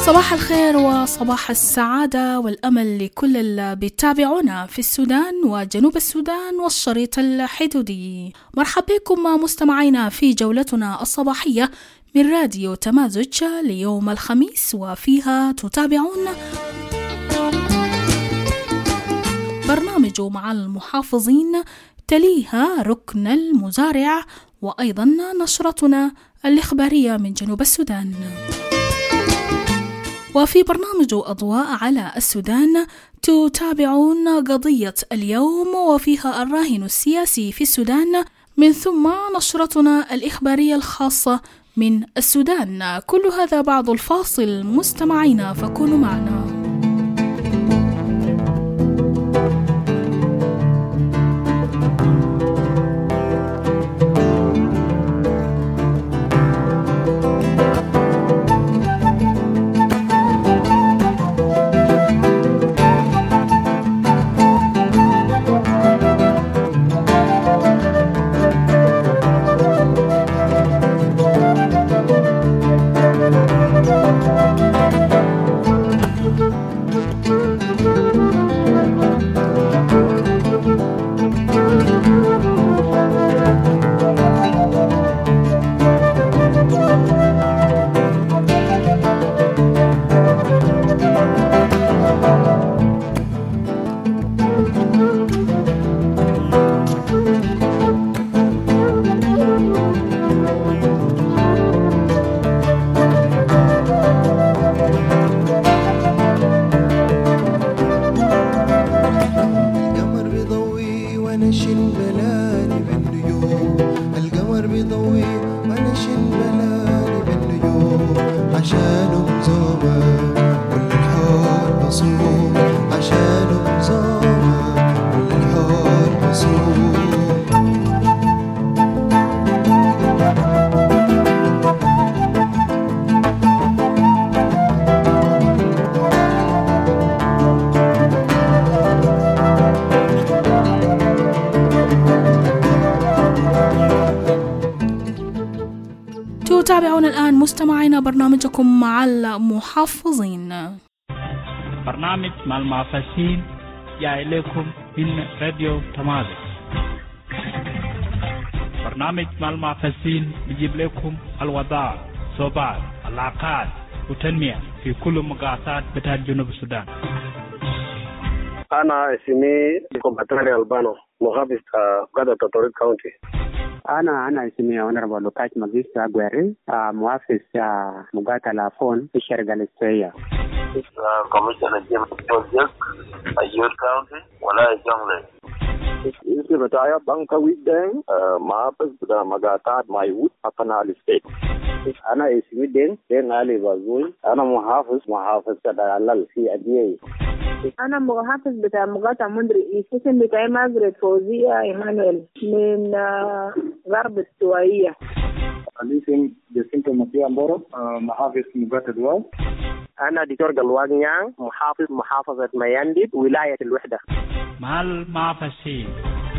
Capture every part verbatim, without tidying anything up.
صباح الخير وصباح السعادة والأمل لكل اللي بيتابعونا في السودان وجنوب السودان والشريط الحدودي. مرحبا بكم مستمعينا في جولتنا الصباحية من راديو تمازج ليوم الخميس، وفيها تتابعون برنامج مع المحافظين، تليها ركن المزارع، وأيضا نشرتنا الإخبارية من جنوب السودان. وفي برنامج أضواء على السودان تتابعون قضية اليوم وفيها الراهن السياسي في السودان، من ثم نشرتنا الإخبارية الخاصة من السودان. كل هذا بعد الفاصل مستمعينا، فكونوا معنا. تابعون الآن مستمعينا برنامجكم مع المحافظين. برنامج مع المحافظين جاي لكم من راديو تمازج. برنامج مع المحافظين بيجيب لكم الوضع، صباح، العلاقات وتنمية في كل مقاطعات بتاع جنوب السودان. أنا اسمي كومباتري البانو، محافظ قادة تطوريد كاونتي. أنا أنا اسمي أونربل لوكاش ماجيستا أغواري، محافظ مقاطعة لافون في الشرق الاستوائية. كوميشنر جيمس جوزيك، أيور كاونتي ولا جونغلي. اسمي بتاعي بانكا ويدين، محافظ بتاع مقاطعة مايوت أبناء الستيت. أنا اسمي دين دين علي بازوي، أنا محافظ محافظ كدالال في أديي. أنا محافظ بتاع مقاطعة مندري، اسم بتاعي ماجريت فوزية إيمانويل من غرب السوائية. الاسم جسنتو مسيح مبورو، محافظ مقاطعة دواو. أنا دكتور قلوان نيان، محافظ محافظة ميانديد ولاية الوحدة. مع المحافظين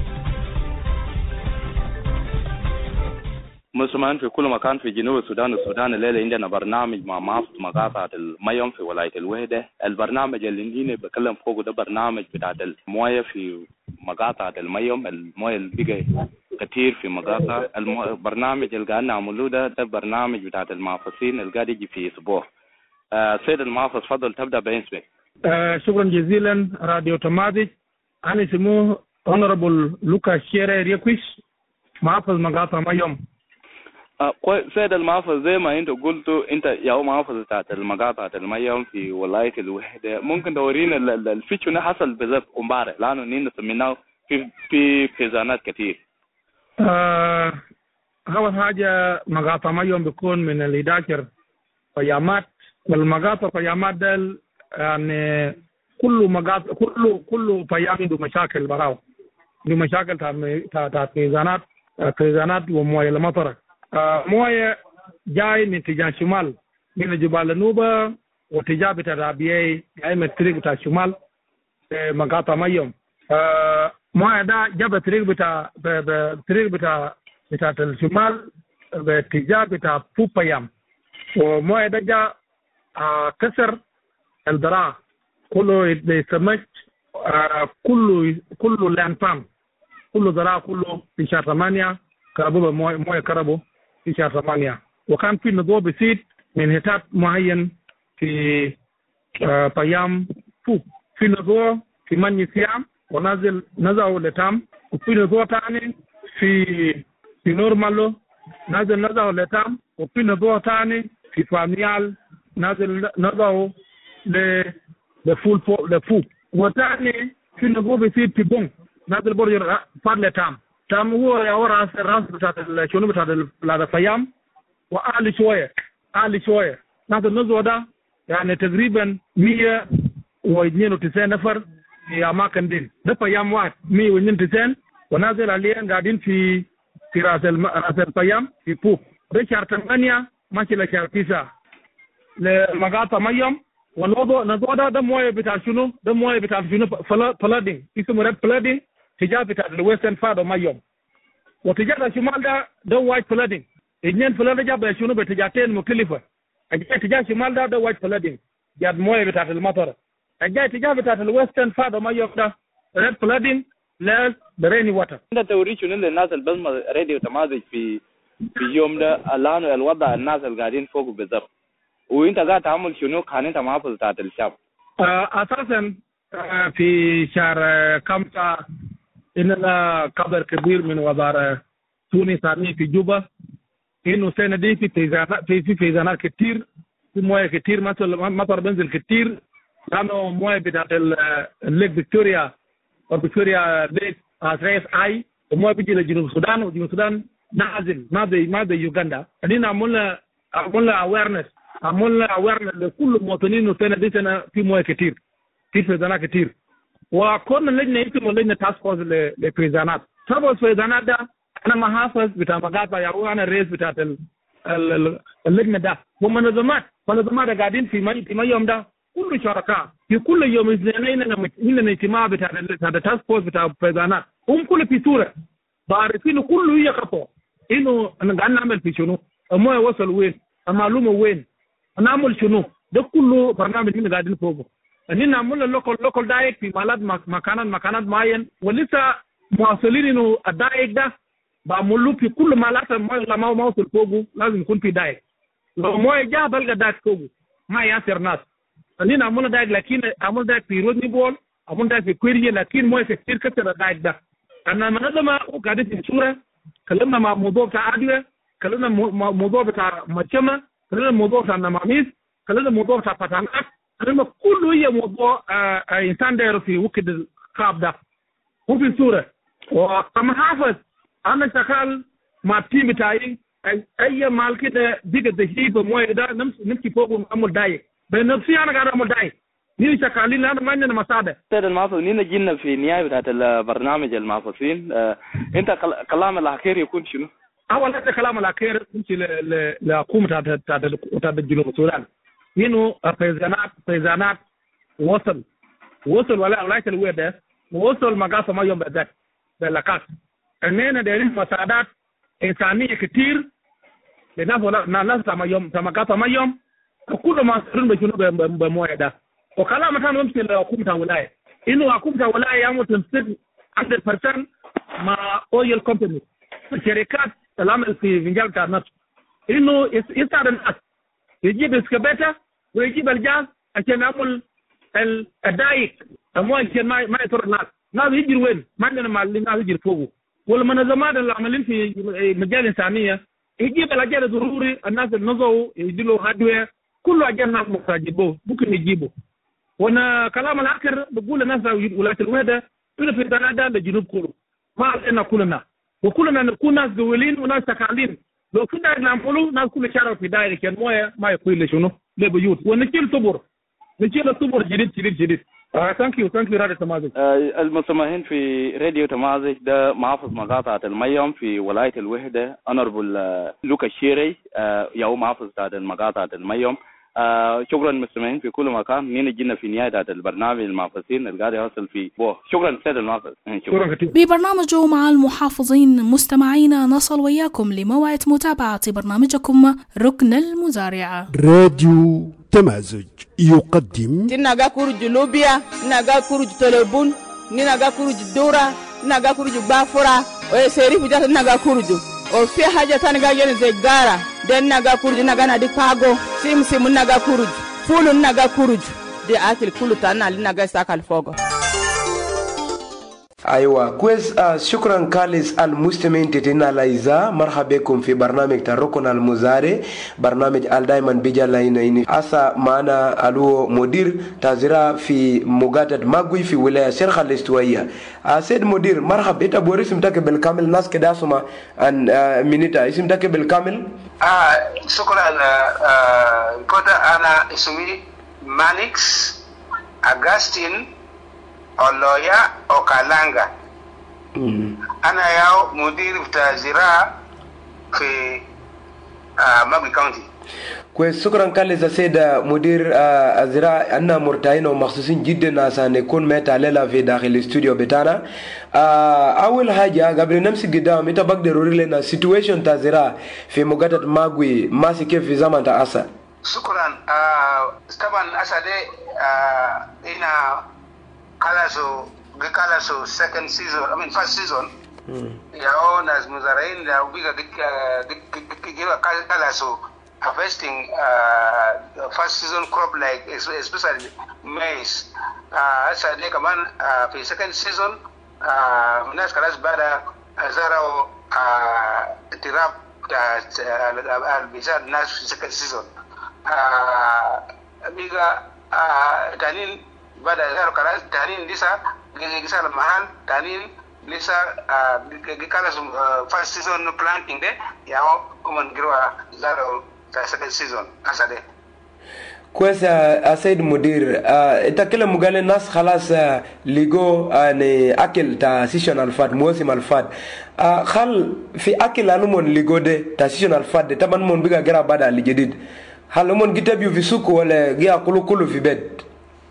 مسلمان في كل مكان في جنوب السودان. السودان الليلة عندنا برنامج مع محافظ مقاطعة الميم في ولاية الوحدة. البرنامج اللي عندنا بكلم فوق ده برنامج بتاع الموية في مقاطعة الميم، الموية اللي بقى كتير في مقاطعة. البرنامج اللي قاعد نعمله ده ده برنامج بتاع المحافظين اللي قاعد يجي في أسبوع. آه سيد المحافظ فضل تبدأ باسمك. آه شكرا جزيلا راديو تمازج. أنا اسمه أونربل لوكاس شيري ريكويش، محافظ مقاطعة ميم. آه سيد المحافظ، زي ما انت قلتوا انت يا محافظ بتاعت المقاطعة الميم في ولاية الوحدة، ممكن تورينا الفيتشر اللي حصل بالضبط امبارح، لانه نحن سميناه في في خزانات كتير. آه اول حاجه مقاطعة ميم بيكون من الإداكر قيامات، والمقاطعة قيامات ده يعني كل مقاطع كل كل قيام عنده مشاكل براو، عنده مشاكل تاع تاع خزانات خزانات ومويه المطره. آه مويه جاي من اتجاه شمال من جبال النوبة واتجاه بتاع رابيعي جاي من الطريق بتاع الشمال مقاطعة ميم. آه مويه ده جاب الطريق بتاع الطريق بتاع بتاع الشمال باتجاه بتاع بوبايام، ومويه ده جاء آه كسر الذراع كله يسمى آه كله كله لانفام كله ذراع كله في شهر ثمانية كربوه مويه كربو في شهر ثمانية. وكان في نضوء بسيط من هتات معين في آه طيام فوق في نضوء في مني سيام ونازل نزعه لتام وفي نضوء ثاني في في نورمالو نازل نزعه لتام وفي نضوء ثاني في فاميال نازل نزعه ل لفول فوق لفوق وثاني في نضوء بسيط في بون نازل برجر فاد لتام تام هو يا ورا الراس بتاع شنو بتاع هذا فيام وأعلى شوية أعلى شوية نازل نزوه ده يعني تقريبا مية واثنين وتسعين نفر في أماكن دين ده فيام واحد مية واثنين وتسعين ونازل عليهم قاعدين في في راس الم... راس الفيام في فوق ده شهر ثمانية ماشي لشهر تسعة لمقاطع ميم والوضع نزوه ده ده مويه بتاع شنو ده مويه بتاع شنو فلادين اسمه ريد فلادين تجاه بتاع الويسترن فاد ميم وتجاه الشمال ده ده وايت فلادين اثنين فلادين جاب شنو باتجاهين مختلفة اتجاه الشمال ده ده وايت فلادين جاب مويه بتاع المطر اتجاه بتاع الويسترن فاد ميم ده ريد فلادين لا بريني واتر. انت توريش ان الناس اللي بسمع راديو تمازج في في يوم ده الان الوضع الناس اللي قاعدين فوق بالضبط وانت قاعد تعمل شنو كان انت محافظ بتاع الشعب؟ اساسا في شهر خمسة اننا قدر كبير من وزارة تونس في جوبا انه السنه دي في فيزانات في في فيزانات كتير في مويه كتير مثلا مطر بنزل كتير لانه مويه بتاعت الليك فيكتوريا وفيكتوريا ليك اسرائيل اي ومويه بيجي لجنوب السودان وجنوب السودان نازل ما زي ما زي يوغندا. ادينا عملنا عملنا اويرنس عملنا اويرنس لكل المواطنين السنه دي سنه في مويه كتير في فيزانات كتير وكنا لجنه يمكن لجنه تاسك فورس للفيزانات سبب الفيزانات ده انا محافظ بتاع مقاطع يا انا الرئيس بتاع اللجنه ده ومنظمات منظمات قاعدين في مي في يوم ده كل شركاء في كل يوم اثنين هنا اجتماع بتاع بتاع التاسك فورس بتاع الفيزانات هم كل في صوره بعرفين كله يقطع انه انا قاعد نعمل في شنو المويه وصل وين المعلومه وين نعمل شنو ده كله برنامج هنا قاعدين فوقه اننا نعمل اللوكال لوكال دايت في مالات مكانات مكانات معين ولسه مواصلين انه الدايت ده بعمله في كل مالات ما ما وصل فوقه لازم يكون في دايت لو مويه جاء بلقى دايت فوقه ما ياثر ناس اننا نعمل دايت لكن عمل دايت في رودني بول عمل دايت في كويري لكن مويه كثير كثير الدايت ده انا منظمه قاعده في صوره كلمنا مع موضوع بتاع ادويه كلمنا موضوع بتاع مجمع كلمنا موضوع بتاع نماميس كلمنا موضوع بتاع فتانات كلمنا كله هي موضوع آه آه انسان داير في وقت الخاب ده هو في صوره وكما حافظ انا شغال مع التيم بتاعي اي مال كده بيجي تجيب مويه ده نمشي فوق ونعمل دايت بنفسي انا قاعد اعمل دايت نيجي شغالين انا ما عندنا مساعده. سيد المحافظين جينا في النهايه بتاعت البرنامج المحافظين آه، انت كلام الاخير يكون شنو؟ اول حاجه كلام الاخير يمشي لحكومه بتاعت بتاعت جنوب السودان انه الفيزانات فيزانات وصل وصل ولا ولايه الويد ده وصل مقاصه ما يوم بالذات باللقاط اننا دايرين مساعدات انسانيه كتير لناس ولا ناس ما يوم مقاصه ما يوم وكل ما صاروا بشنو بمويه ده وكلام ثاني يمشي لحكومه الولايه انه حكومه الولايه يعمل تمسك مية بالمية مع اويل كومباني الشركات العمل في فنجان بتاع النفط انه يساعد الناس يجيب اسكابيتا ويجيب الجاز عشان يعمل الدايك المويه عشان ما ما يضر الناس. الناس يجي وين؟ ما عندنا مال الناس يجي فوقه والمنظمات اللي عاملين في مجال انسانيه يجيب الاجار ضروري الناس اللي نزلوا يديله هادوير كله اجار ناس محتاجين ممكن يجيبوا. وانا كلام الاخر بقول للناس ولايه الوحده انه في ده للجنوب كله ما علينا كلنا وكلنا نكون ناس دولين وناس سكالين لو كنا نعملوا ناس كل شهر في دايره كان مويه ما يقول لي شنو لبيوت ونشيل صبر نشيل صبر جديد جديد جديد. ثانك يو ثانك يو راديو تمازج. المستمعين في راديو تمازج ده محافظ مقاطعه الميم في ولايه الوحده انربل لوكا الشيري يا محافظ بتاع مقاطعه الميم. آه شكرا مستمعين في كل مكان نينا جينا في نهاية البرنامج المحافظين اللي قاعد يوصل فيه بوه. شكرا سيد المحافظ. شكرا كثير. ببرنامجه مع المحافظين مستمعينا نصل وياكم لموعد متابعة برنامجكم ركن المزارع. راديو التمازج يقدم تناغا كورج لوبيا ناغا كورج تلبون ناغا كورج دورا ناغا كورج بافورا ويسيري بجات ناغا كورج وفي حاجة تانغا ين زي غارا دين ناغا كورج ناغا نادي باغو سيم سيم ناغا كورج فولو ناغا كورج دي اكل كله تانا ناغا ساكال فوغو. ايوه كويس. آه شكرا كاليس المستمعين تتنا لايزا مرحبا بكم في برنامج تركن المزاري برنامج دائما بيجالاين اسا معنا الو مدير تازرا في مغاتة ماغوي في ولايه شرق الاستوائيه. آه سيد مدير مرحبا انت بوري اسمك بالكامل ناس كده اسمع ان آه منيتا اسمك بالكامل. اه شكرا. آه كوتا انا اسمي مانيكس اغاستين Oloya Okalanga. Mm. Ana yao mudiri mtazira في Magwi County. كويس. شكرا كالي سيد مدير الزراعة أننا مرتاحين ومخصوصين جدا عشان نكون متعللا في داخل الاستوديو بتاعنا. أول حاجة قبل نمسك قدام إنت بقدر تقول لنا situation تزراعة في مغاتة ماغوي ماشي كيف في زمن تأسا. شكرا. طبعا أسا دي هنا Kalaso, Kalaso second season, I mean first season. Ya on as Muzarain, ya ubiga giga Kalaso harvesting uh, first season crop like especially maize. Uh, as a kaman uh, for second season, uh, Minas Kalas Bada Azaro uh, Tirap al Bizar Nas second season. Uh, Biga uh, Danin. Bada zaro kala tanin lisa gisa la mahal tanin lisa gikala some first season planting de yao oman girwa zaro second season asade. كويس سيد مدير. انت كلا مقال الناس خلاص لقوا ان اكل تا سيشنال فات موسم الفات خل في اكل انمون لقوا ده تا سيشنال فات ده طبعا من بيغا غير بعد الجديد هل امون جيتابيو في سوق ولا جيا كله كله في بيت.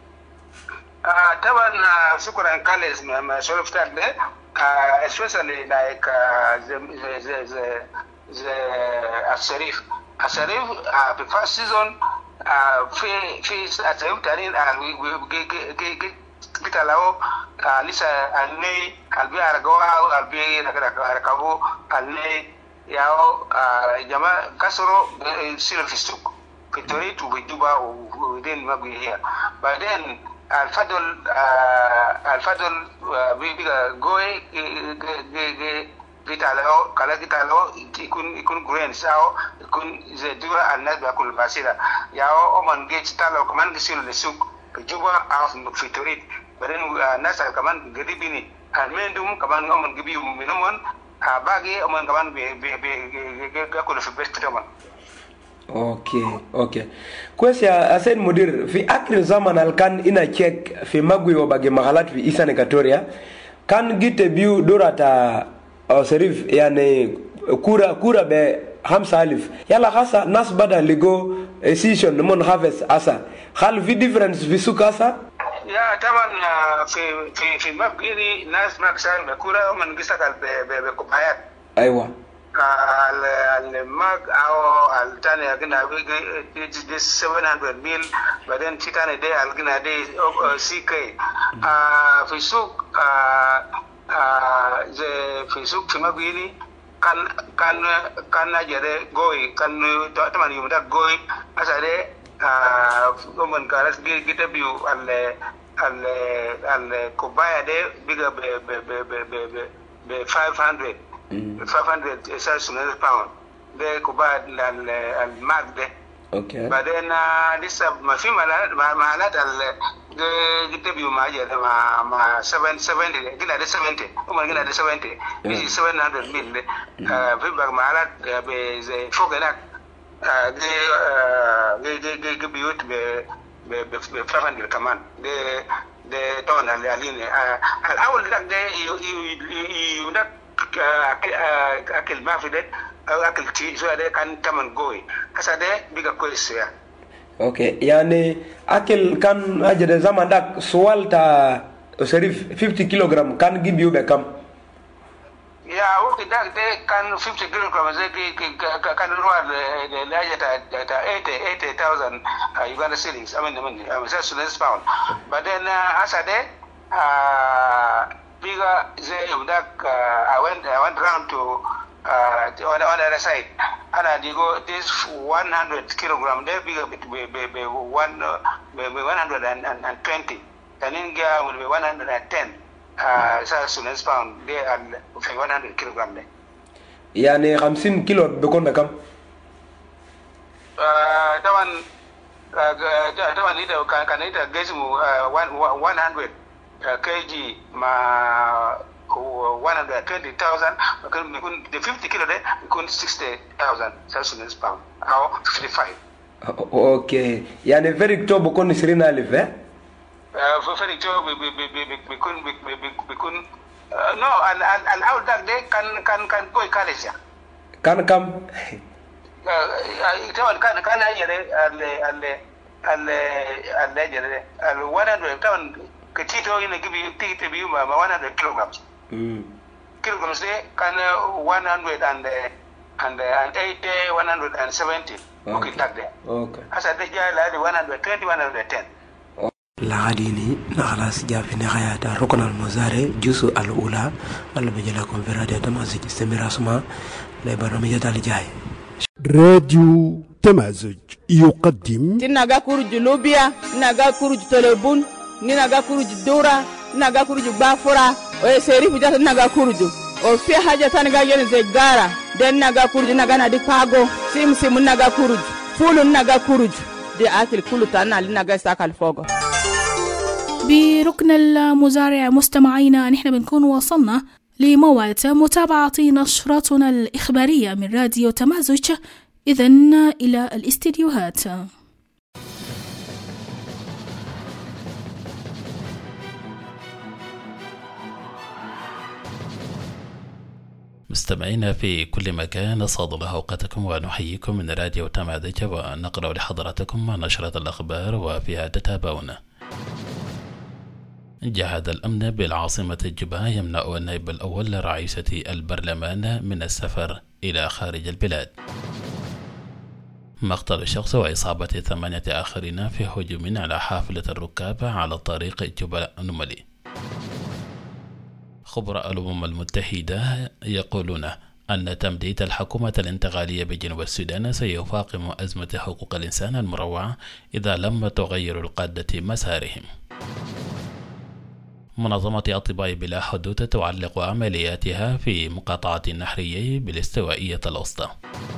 طبعا شكرا كاليس ما شرفت ده especially like the the the the الشريف الشريف في first season في في الشريف تاني kita lao lisa alne albi aragawa albi rakabu alne yao jama kasoro silfistuk kitori to bijuba within Magwi here but then الفضل الفضل بيبقى جوي قتالو كلا قتالو يكون يكون جرينس أو يكون زي دورة الناس بيأكل باسيرة ياو أمان جيت تالو كمان كسيلو للسوق بجوبا أو في توريد بعدين الناس كمان قريبيني المندوم كمان أمان جبيو منهم باقي أمان كمان بي بي بي بيأكل في بيت كمان. اوكي اوكي كويس يا سيد مدير. في اخر زمن كان هنا تشيك في ماغوي وباقي محلات في ايسان اكواتوريا كان جيت بيو دورة شريف يعني كورا كورا ب خمسة ألف يلا خاصة ناس بدأ لقوا سيشن من هافس أسا هل في ديفرنس في سوق أسا؟ يا طبعا في في في ماغوي ناس ماكسان بكورا ومن قصة بكوبايات. أيوة. al al mag au al tane agna de seven hundred mil but then titane de al gna de ck ah fisuk ah je fisuk timabini kan kan kan jere goy kan taman yumda goy asade ah oman karas kita biu al al al kubaya de biga be be be be five hundred five hundred South pound. They could buy the mark there. Okay. But then uh, this uh, my female my my lad the interview my ma ma seven seventy. Gina the seventy. Oh my gina the seventy. This is seven hundred mil. Uh, people my lad be the fogena. Uh, they uh they they they give you to be be be five hundred command. They they don't align. Uh, I will like they you you you that akil mafide akil ti so de kan taman goy hasa de biga koy suya. Okay yani akil kan ajade zaman dak swal ta sharif fifty kilogram kan give you bekam يا وقت ده ده كان fifty kilograms زي كان رواد لهجة تا eighty thousand Uganda shillings I mean I mean I mean Sudanese pound but then asa de bigger زي يوم داك I went I went round to uh, on the other side and I go this one hundred kilogram there bigger be be be one be one hundred and twenty and India will be one hundred and ten uh South Sudanese pound there and one hundred kilogram there يعني خمسين كيلو بيكون كم؟ آه طبعا طبعا إذا كان كان إذا جسمه one hundred كيجي مع one hundred twenty thousand بيكون the fifty كيلو ده بيكون sixty thousand South Sudanese pound أو fifty-five. أوكي يعني فرق تو بيكون عشرين ألف إيه؟ فرق تو بيكون بيكون no ال ال الأول ده كان كان كان كوي كاليسيا. كان كم؟ طبعا كان كان يجري ال ال ال ال يجري ال one hundred طبعا كتير هنا كبي تيجي تبيه ما one hundred kilograms. kilograms ده كان one hundred and and and eighty one hundred and seventy ممكن تقدر. أوكي. هسا ده جاي لهذه one hundred twenty one hundred ten. لغاديني نخلص جاء في نهاية ركن المزارع جزء الأولى اللي بيجيلكم في راديو تمازج استمر اسمع لبرنامج تالي جاي. راديو تمازج يقدم تناغا كورج لوبيا ناغا كورج تلبون ناغا كورج دورا ناغا كورج بافورا ويسيري في جات ناغا كورج وفي حاجة تانغا ين زيغارا دن ناغا كورج ناغا نادي باغو سيم سيم ناغا كورج فول ناغا كورج دي اكل كله تانا ناغا ساكال فوغو. بركن المزارع مستمعينا نحن بنكون وصلنا لموعد متابعة نشرتنا الإخبارية من راديو تمازج. إذن إلى الاستديوهات. مستمعينا في كل مكان أسعد الله أوقاتكم ونحييكم من راديو تمازج ونقرأ لحضراتكم نشرة الأخبار وفيها تتابعونا. جهاد الأمن بالعاصمة الجبهة يمنع النائب الأول لرئيسة البرلمان من السفر إلى خارج البلاد. مقتل شخص وإصابة ثمانية آخرين في هجوم على حافلة الركاب على طريق جبل نملي. خبراء الأمم المتحدة يقولون أن تمديد الحكومة الانتقالية بجنوب السودان سيفاقم أزمة حقوق الإنسان المروعة إذا لم تغير القادة مسارهم. منظمة أطباء بلا حدود تعلق عملياتها في مقاطعة النهرية بالاستوائية الوسطى.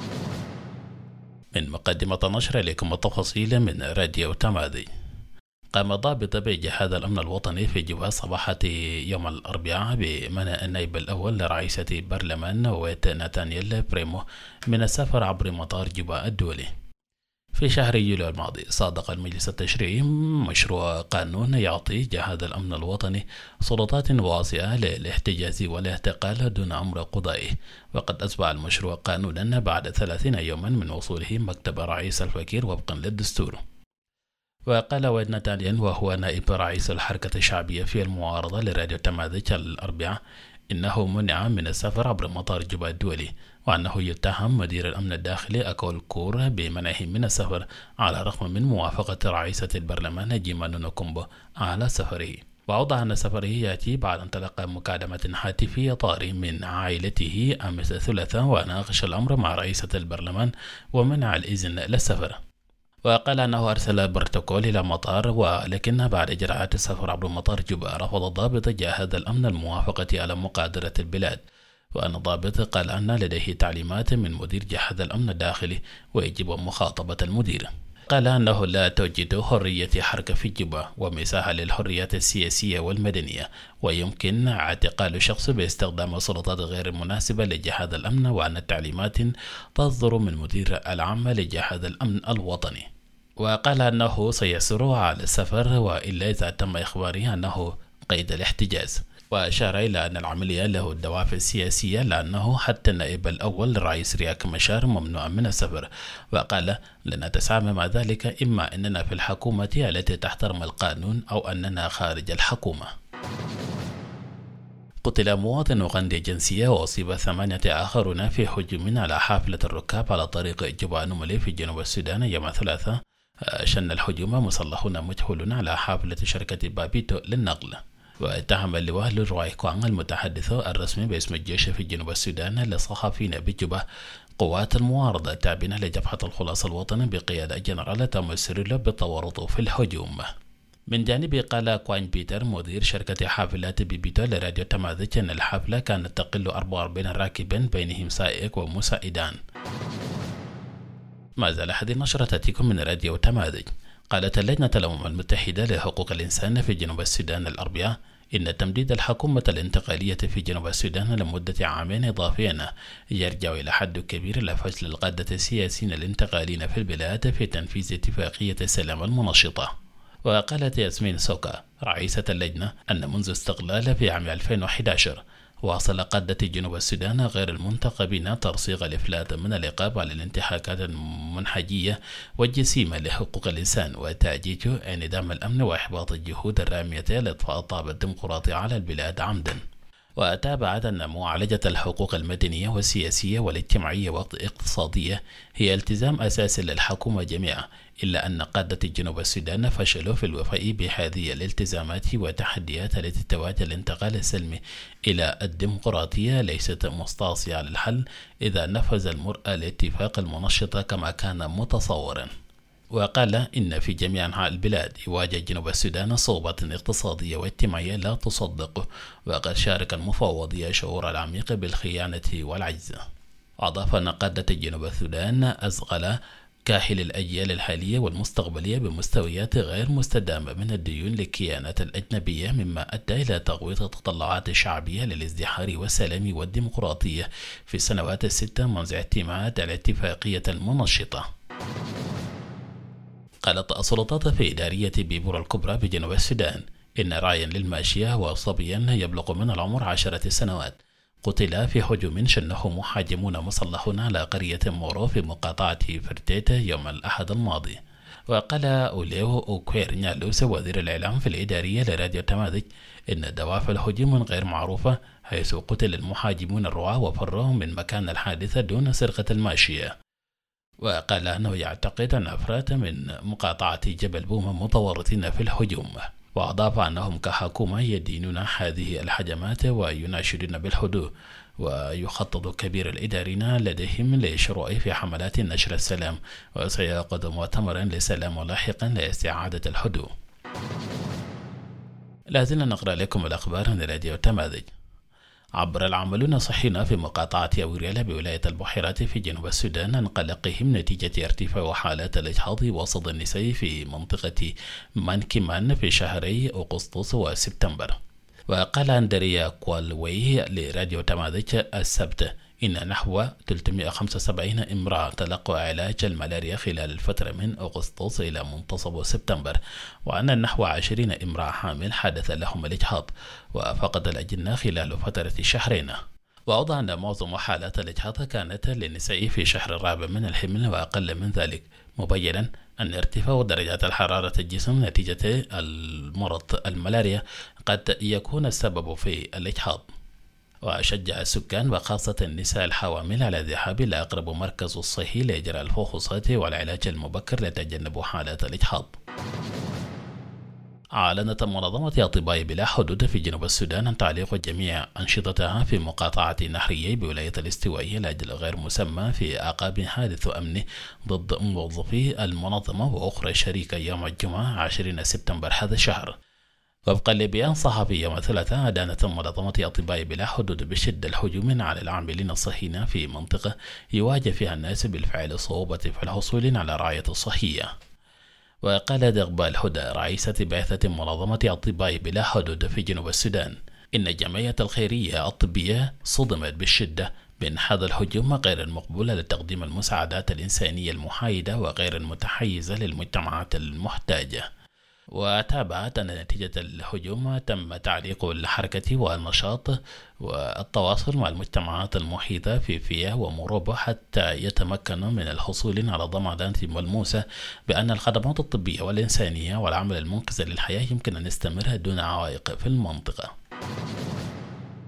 من مقدمة نشر لكم التفاصيل من راديو تمازج. قام ضابط بجهاز الأمن الوطني في جبهة صباحة يوم الأربعاء بمنع النائب الأول لرئيسة البرلمان نويت ناتانييل بريمو من السفر عبر مطار جبهة الدولي. في شهر يوليو الماضي صادق المجلس التشريعي مشروع قانون يعطي جهاز الأمن الوطني سلطات واسعة للاحتجاز والاعتقال دون أمر قضائي، وقد أصبح المشروع قانونا بعد ثلاثين يوما من وصوله مكتب رئيس الفقير وفقا للدستور. وقال ويد ناتانييل وهو نائب رئيس الحركة الشعبية في المعارضة لراديو تمازج الأربعاء إنه منع من السفر عبر مطار جبهة الدولي، وأنه يتهم مدير الأمن الداخلي أكول كور بمنعه من السفر على الرغم من موافقة رئيسة البرلمان جيمانو نكومبو على سفره. وأوضح أن سفره يأتي بعد أن تلقى مكالمة هاتفية طارئة من عائلته أمس الثلاثاء وناقش الأمر مع رئيسة البرلمان ومنع الإذن للسفر. وقال أنه أرسل بروتوكول إلى المطار، ولكن بعد إجراءات السفر عبر مطار جبهة رفض الضابط جهاز الأمن الموافقة على مقادرة البلاد. وأن الضابط قال أن لديه تعليمات من مدير جهاز الأمن الداخلي ويجب مخاطبة المدير. قال أنه لا توجد حرية حركة في جبهة ومساحة للحريات السياسية والمدنية، ويمكن اعتقال شخص باستخدام سلطات غير مناسبة لجهاز الأمن، وأن التعليمات تصدر من مدير العام لجهاز الأمن الوطني. وقال أنه سيسر على السفر وإلا إذا تم إخباره أنه قيد الاحتجاز. وأشار إلى أن العملية له الدوافع السياسية لأنه حتى النائب الأول الرئيس رياك مشار ممنوع من السفر. وقال لنتسامى مع ذلك، إما أننا في الحكومة التي تحترم القانون أو أننا خارج الحكومة. قتل مواطن أوغندي الجنسية وأصيب ثمانية آخرون في هجوم على حافلة الركاب على طريق جبا نوملي في جنوب السودان يوم الثلاثاء. شن الهجوم مسلحون مجهولون على حافلة شركة بابيتو للنقل. واتهم اللواء لروي كوان المتحدث الرسمي باسم الجيش في جنوب السودان للصحفيين بجبا قوات المعارضة التابعة لجبهة الخلاص الوطني بقيادة جنرال تم سيريلو بالتورط في الهجوم. من جانبه قال كوان بيتر مدير شركة حافلات بيبيتو لراديو تماذج أن الحافلة كانت تقل أربعة وأربعين راكبا بينهم سائق ومساعدان. ما زال هذه النشرة تأتيكم من راديو تماذج. قالت اللجنة الأمم المتحدة لحقوق الإنسان في جنوب السودان الأربعاء إن تمديد الحكومة الانتقالية في جنوب السودان لمدة عامين إضافيين يرجع إلى حد كبير إلى فشل القادة السياسيين الانتقاليين في البلاد في تنفيذ اتفاقية السلام المنشطة. وقالت ياسمين سوكا رئيسة اللجنة أن منذ استقلال في عام ألفين وأحد عشر واصل قادة جنوب السودان غير المنتخبين ترسيغ الإفلات من العقاب على الانتهاكات المنهجية والجسيمة لحقوق الإنسان وتأجيج انعدام الأمن وإحباط الجهود الرامية لإطفاء الطابع الديمقراطي على البلاد عمدا. وتابعت أن معالجة الحقوق المدنية والسياسية والاجتماعية والاقتصادية هي التزام أساسي للحكومة جميعا، إلا أن قادة جنوب السودان فشلوا في الوفاء بهذه الالتزامات والتحديات التي تواجه الانتقال السلمي إلى الديمقراطية ليست مستعصية على الحل إذا نفذ المرأة الاتفاق المنشطة كما كان متصورا. وقال إن في جميع أنحاء البلاد يواجه جنوب السودان صعوبات اقتصادية واجتماعية لا تصدق، وقد شارك المفوضية شعور العميق بالخيانة والعجز. أضاف أن قادة جنوب السودان أزغل كاهل الأجيال الحالية والمستقبلية بمستويات غير مستدامة من الديون للكيانات الأجنبية، مما أدى إلى تغويط التطلعات الشعبية للازدهار والسلام والديمقراطية في السنوات الستة منذ اعتماد الاتفاقية المنشطة. قالت السلطات في إدارية بيبور الكبرى بجنوب السودان إن راعيا للماشية وصبيا يبلغ من العمر عشرة سنوات قتل في هجوم شنه محاجمون مسلحون على قرية مورو في مقاطعة فرتيت يوم الأحد الماضي. وقال أوليو أوكوير نيالوس وزير الإعلام في الإدارية لراديو تماذج إن دوافع الهجوم غير معروفة، حيث قتل المحاجمون الرعاة وفروا من مكان الحادثة دون سرقة الماشية. وقال أنه يعتقد أن أفراد من مقاطعة جبل بوما متورطين في الهجوم، وأضاف أنهم كحكومة يدينون هذه الهجمات ويناشدون بالهدوء، ويخطط كبير الإداريين لديهم للشروع في حملات نشر السلام، وسيعقد مؤتمرا للسلام لاحقا لاستعادة الهدوء. لازلنا نقرأ لكم الأخبار من راديو تماذج. عبر العاملون صحينا في مقاطعة أوريالا بولاية البحيرات في جنوب السودان عن قلقهم نتيجة ارتفاع حالات الإجهاض وسط النساء في منطقة مانكيمان في شهري أغسطس وسبتمبر. وقال أندريا كوالوي لراديو تماذج السبت إن نحو ثلاثمئة وخمسة وسبعين امرأة تلقوا علاج الملاريا خلال الفترة من أغسطس إلى منتصف سبتمبر، وأن نحو عشرين امرأة حامل حدث لهم الإجهاض وفقد الأجنة خلال فترة شهرين. وأوضح أن معظم حالات الإجهاض كانت للنساء في شهر الرابع من الحمل وأقل من ذلك، مبينا أن ارتفاع درجات الحرارة الجسم نتيجة المرض الملاريا قد يكون السبب في الإجهاض. وشجع السكان وخاصة النساء الحوامل على الذهاب إلى أقرب مركز صحي لإجراء الفحوصات والعلاج المبكر لتجنب حالات الإجهاض. أعلنت منظمة أطباء بلا حدود في جنوب السودان عن تعليق جميع أنشطتها في مقاطعة نهرية بولاية الاستوائية لأجل غير مسمى في أعقاب حادث أمني ضد موظفي المنظمة وأخرى شريكة يوم الجمعة عشرين سبتمبر هذا الشهر. وفقا لبيان صحفي يوم الثلاثاء، أدانت منظمة أطباء بلا حدود بشدة الهجوم على العاملين الصحيين في منطقة يواجه فيها الناس بالفعل صعوبة في الحصول على رعاية صحية. وقال إقبال هدى رئيسة بعثة منظمة أطباء بلا حدود في جنوب السودان إن الجمعية الخيرية الطبية صدمت بالشدة من هذا الهجوم غير المقبول لتقديم المساعدات الإنسانية المحايدة وغير المتحيزة للمجتمعات المحتاجة. وتابعت أن نتيجة الهجوم تم تعليق الحركة والنشاط والتواصل مع المجتمعات المحيطة في فيا وموروبا حتى يتمكنوا من الحصول على ضمانات ملموسة بأن الخدمات الطبية والإنسانية والعمل المنقذ للحياة يمكن أن يستمر دون عوائق في المنطقة.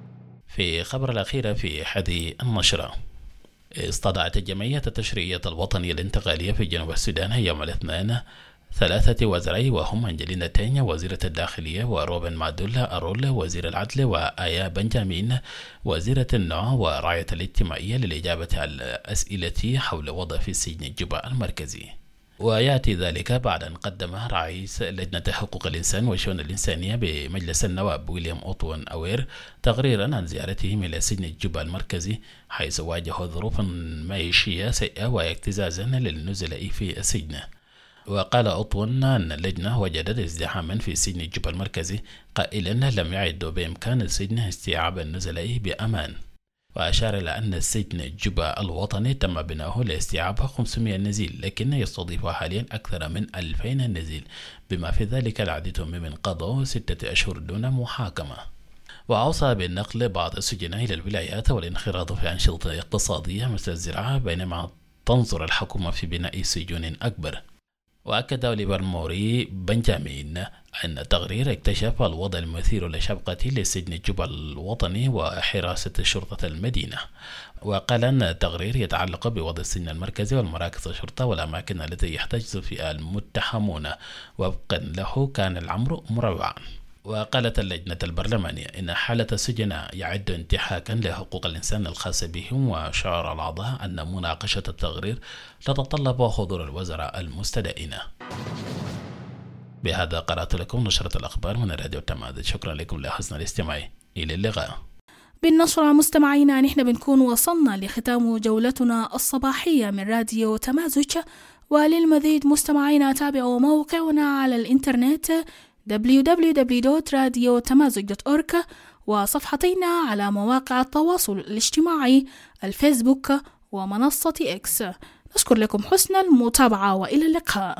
في خبر الأخير في هذه النشرة، استدعت الجمعية التشريعية الوطنية الانتقالية في جنوب السودان يوم الاثنين ثلاثة وزراء وهم أنجلينا تينيا وزيرة الداخلية، وروبن مادولا أرول وزير العدل، وآيا بنجامين وزيرة النوع ورعاية الاجتماعية للإجابة على الأسئلة حول وضع في سجن جوبا المركزي. ويأتي ذلك بعد أن قدم رئيس لجنة حقوق الإنسان والشؤون الإنسانية بمجلس النواب ويليام أوتوان أوير تقريرا عن زيارتهم إلى سجن جوبا المركزي، حيث واجهوا ظروفا معيشية سيئة واكتزازا للنزلاء في السجن. وقال أوتوان أن اللجنة وجدت ازدحاما في سجن جوبا المركزي، قائلا لم يعد بإمكان السجن استيعاب النزلاء بأمان. وأشار إلى أن السجن جوبا الوطني تم بناؤه لاستيعاب خمسمائة نزيل، لكن يستضيف حاليا أكثر من ألفين نزيل، بما في ذلك العديد ممن قضوا ستة أشهر دون محاكمة. وأوصى بالنقل بعض السجناء إلى الولايات والانخراط في أنشطة اقتصادية مثل الزراعة، بينما تنظر الحكومة في بناء سجون أكبر. وأكد أوليفر موري بنجامين أن التقرير اكتشف الوضع المثير للشفقة لسجن جوبا الوطني وحراسة شرطة المدينة. وقال أن التقرير يتعلق بوضع السجن المركزي والمراكز الشرطة والأماكن التي يحتجز فيها المتهمون. وفقا له كان الأمر مروعا. وقالت اللجنة البرلمانية إن حالة السجناء يعد انتهاكا لحقوق الإنسان الخاصة بهم، وشعر الأعضاء أن مناقشة التقرير تتطلب حضور الوزراء المستدعين. بهذا قرأت لكم نشرة الأخبار من راديو تمازج. شكرا لكم لحسن الاستماع، إلى اللقاء. بالنشرة مستمعينا نحن بنكون وصلنا لختام جولتنا الصباحية من راديو تمازج، وللمزيد مستمعينا تابعوا موقعنا على الإنترنت دبليو دبليو دبليو دوت راديو تمازج دوت أورك، وصفحتنا على مواقع التواصل الاجتماعي الفيسبوك ومنصة إكس. نشكر لكم حسن المتابعة وإلى اللقاء.